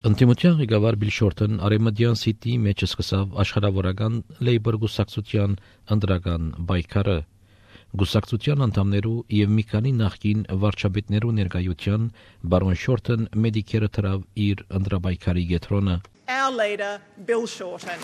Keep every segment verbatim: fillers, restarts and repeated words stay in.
Ընդդիմության ղեկավար Բիլ Շորթն Արեմադյան Սիթիի մեջ սկսավ աշխարհավորական Լեյբոր գուսակցության ընդրական պայքարը։ Գուսակցության անդամներու եւ մի քանի նախկին վարչապետներու ներկայության բարոն Շորթն մեդիկերը թրավ իր ընդրապայքարի գետրոնը։ Our leader, Bill Shorten.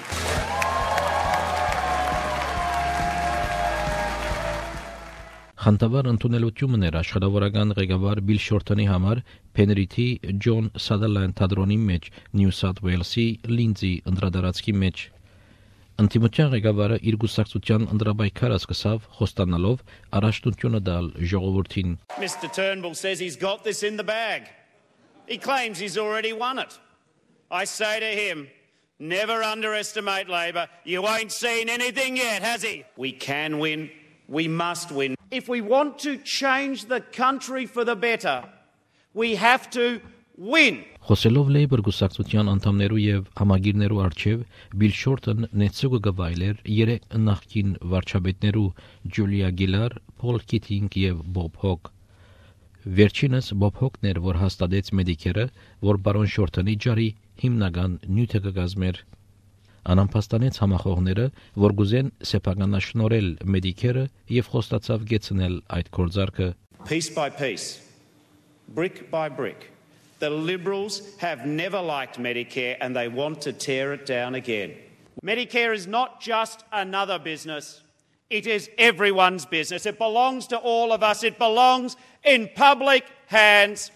Խանդավառ ընդունելություններ աշխարհավորական ղեկավար Բիլ Շորթոնի համար Փենրիթի Ջոն Սադերլենդ թատրոնի մեջ Նյու Սաութ Ուելսի Լինձի ընդրադարածքի մեջ Ընդդիմության ղեկավարը իր գուսակցության ընդրապայքարը սկսավ խոստանալով առաջնությունը տալ ժողովրդին. Mister Turnbull says he's got this in the bag. He claims he's already won it. I say to him, never underestimate Labor. You ain't seen anything yet, has he? We can win. We must win. If we want to change the country for the better, we have to win. Խոսելով Լեյբոր գուսակցության անդամներու եւ համագիրներու արչեւ Բիլ Շորթն նեցուգը գվայլեր երեք նախկին վարչապետներու Ջուլիա Գիլար, Փոլ Քիթինգ եւ Բոբ Հոկ։ Վերջինս Բոբ Հոկն էր, որ հաստատեց մեդիկերը, որ բարոն Շորթոնի ջարի հիմնական նյութը կգազմեր։ Անամփաստանեց համախոհները, որ գուզեն սեփականաշնորել մեդիկերը եւ խոստացավ գեցնել այդ կորձարկը։ Piece by piece, brick by brick. The Liberals have never liked Medicare and they want to tear it down again. Medicare is not just another business. It is everyone's business. It belongs to all of us. It belongs in public hands.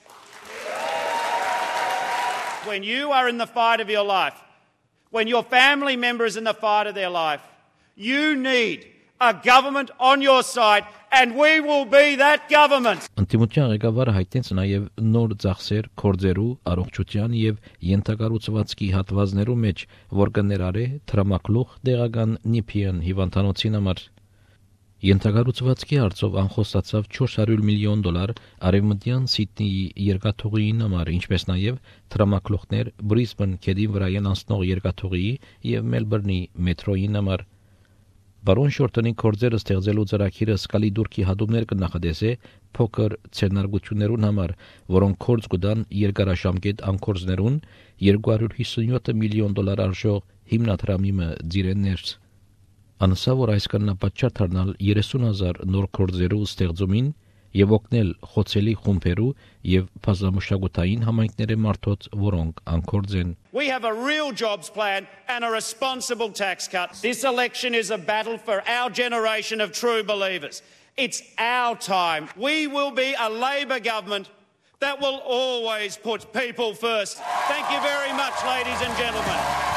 When you are in the fight of your life, when your family member is in the fight of their life, you need a government on your side, and we will be that government. Ընդդիմության ղեկավարը հայտնեց նաև նոր ծախսեր կորձերու, առողջության եւ յենթակառուցվածքի հատվածներու մեջ, որ կներառե տրամակլուխ դեղական նիփիան հիվանդանոցին համար։ Յենթակառուցվածքի հարցով անխոստացավ չորս հարյուր միլիոն դոլար Արևմտյան Սիդնեի երկաթուղիին համար, ինչպես նաև տրամակլուխներ Բրիսբեն քեդին վրայեն անցնող երկաթուղիի եւ Մելբուրնի մետրոյին համար։ Բարոն Շորթոնի կորձերը ստեղծելու ծրագիրը սկալի դուրքի հատումներ կնախադեսե փոքր ցերնարգություններուն համար, որոնք կորձ կդան երկարաշամկետ անկորձներուն երկու հարյուր հիսունյոթ միլիոն դոլար արժող հիմնադրամի մը ձիրեններ։ Անսա որ այս կնապատճառ դառնալ երեսուն հազար նոր կորձերու ստեղծումին եւ օգնել խոցելի խումբերու եւ բազմամշակութային համայնքների մարդոց, որոնք անկորձ են։ We have a real jobs plan and a responsible tax cut. This election is a battle for our generation of true believers. It's our time. We will be a Labor government that will always put people first. Thank you very much, ladies and gentlemen.